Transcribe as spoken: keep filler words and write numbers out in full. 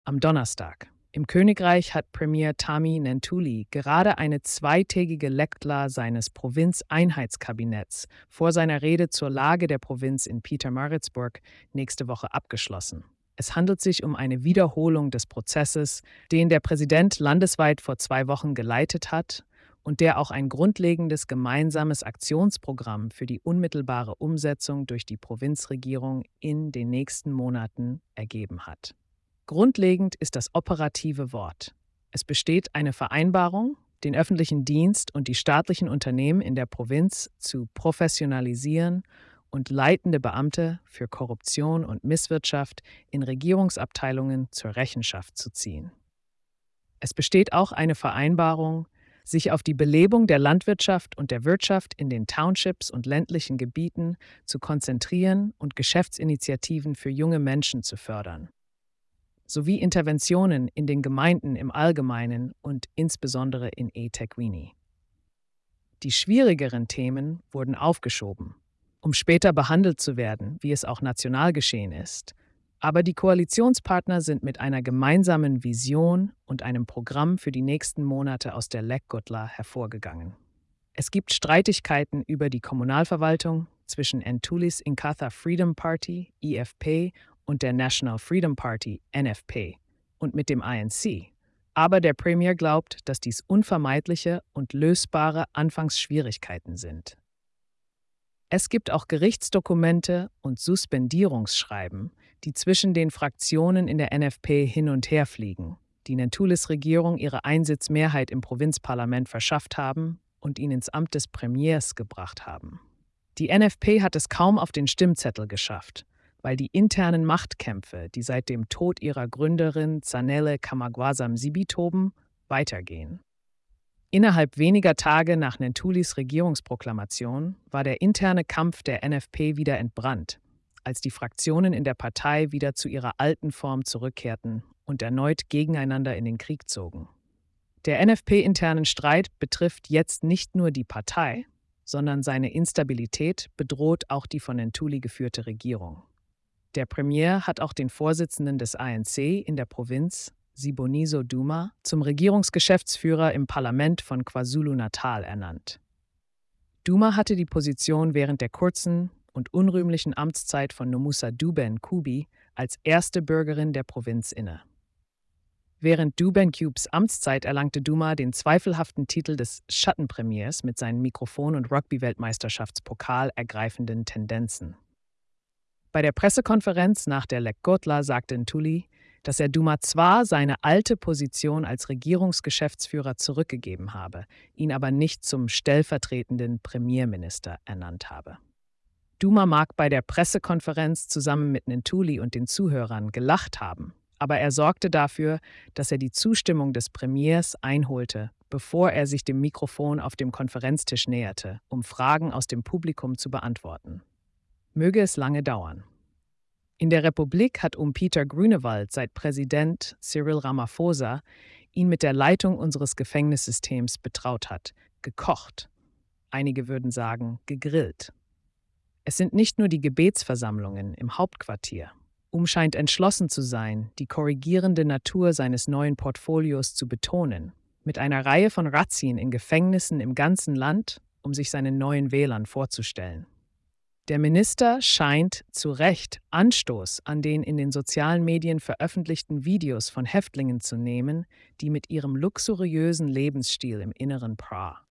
Am Donnerstag. Im Königreich hat Premier Tami Ntuli gerade eine zweitägige Lektla seines Provinzeinheitskabinetts vor seiner Rede zur Lage der Provinz in Pietermaritzburg nächste Woche abgeschlossen. Es handelt sich um eine Wiederholung des Prozesses, den der Präsident landesweit vor zwei Wochen geleitet hat und der auch ein grundlegendes gemeinsames Aktionsprogramm für die unmittelbare Umsetzung durch die Provinzregierung in den nächsten Monaten ergeben hat. Grundlegend ist das operative Wort. Es besteht eine Vereinbarung, den öffentlichen Dienst und die staatlichen Unternehmen in der Provinz zu professionalisieren und leitende Beamte für Korruption und Misswirtschaft in Regierungsabteilungen zur Rechenschaft zu ziehen. Es besteht auch eine Vereinbarung, sich auf die Belebung der Landwirtschaft und der Wirtschaft in den Townships und ländlichen Gebieten zu konzentrieren und Geschäftsinitiativen für junge Menschen zu fördern, sowie Interventionen in den Gemeinden im Allgemeinen und insbesondere in eThekwini. Die schwierigeren Themen wurden aufgeschoben, um später behandelt zu werden, wie es auch national geschehen ist. Aber die Koalitionspartner sind mit einer gemeinsamen Vision und einem Programm für die nächsten Monate aus der Lekgotla hervorgegangen. Es gibt Streitigkeiten über die Kommunalverwaltung zwischen Ntulis Inkatha Freedom Party, I F P, und der National Freedom Party, N F P, und mit dem I N C. Aber der Premier glaubt, dass dies unvermeidliche und lösbare Anfangsschwierigkeiten sind. Es gibt auch Gerichtsdokumente und Suspendierungsschreiben, die zwischen den Fraktionen in der N F P hin und her fliegen, die Ntulis Regierung ihre Einsitzmehrheit im Provinzparlament verschafft haben und ihn ins Amt des Premiers gebracht haben. Die N F P hat es kaum auf den Stimmzettel geschafft, weil die internen Machtkämpfe, die seit dem Tod ihrer Gründerin Zanele Kamagwasa Msibi toben, weitergehen. Innerhalb weniger Tage nach Ntulis Regierungsproklamation war der interne Kampf der N F P wieder entbrannt, als die Fraktionen in der Partei wieder zu ihrer alten Form zurückkehrten und erneut gegeneinander in den Krieg zogen. Der N F P-internen Streit betrifft jetzt nicht nur die Partei, sondern seine Instabilität bedroht auch die von Ntuli geführte Regierung. Der Premier hat auch den Vorsitzenden des I N C in der Provinz, Siboniso Duma, zum Regierungsgeschäftsführer im Parlament von KwaZulu-Natal ernannt. Duma hatte die Position während der kurzen und unrühmlichen Amtszeit von Nomusa Duben Kubi als erste Bürgerin der Provinz inne. Während Duben Cubes Amtszeit erlangte Duma den zweifelhaften Titel des Schattenpremiers mit seinen Mikrofon- und Rugby-Weltmeisterschaftspokal ergreifenden Tendenzen. Bei der Pressekonferenz nach der Lekgotla sagte Ntuli, dass er Duma zwar seine alte Position als Regierungsgeschäftsführer zurückgegeben habe, ihn aber nicht zum stellvertretenden Premierminister ernannt habe. Duma mag bei der Pressekonferenz zusammen mit Ntuli und den Zuhörern gelacht haben, aber er sorgte dafür, dass er die Zustimmung des Premiers einholte, bevor er sich dem Mikrofon auf dem Konferenztisch näherte, um Fragen aus dem Publikum zu beantworten. Möge es lange dauern. In der Republik hat um Pieter Grünewald seit Präsident Cyril Ramaphosa ihn mit der Leitung unseres Gefängnissystems betraut hat, gekocht. Einige würden sagen, gegrillt. Es sind nicht nur die Gebetsversammlungen im Hauptquartier. Um scheint entschlossen zu sein, die korrigierende Natur seines neuen Portfolios zu betonen, mit einer Reihe von Razzien in Gefängnissen im ganzen Land, um sich seinen neuen Wählern vorzustellen. Der Minister scheint zu Recht Anstoß an den in den sozialen Medien veröffentlichten Videos von Häftlingen zu nehmen, die mit ihrem luxuriösen Lebensstil im Inneren prahlen.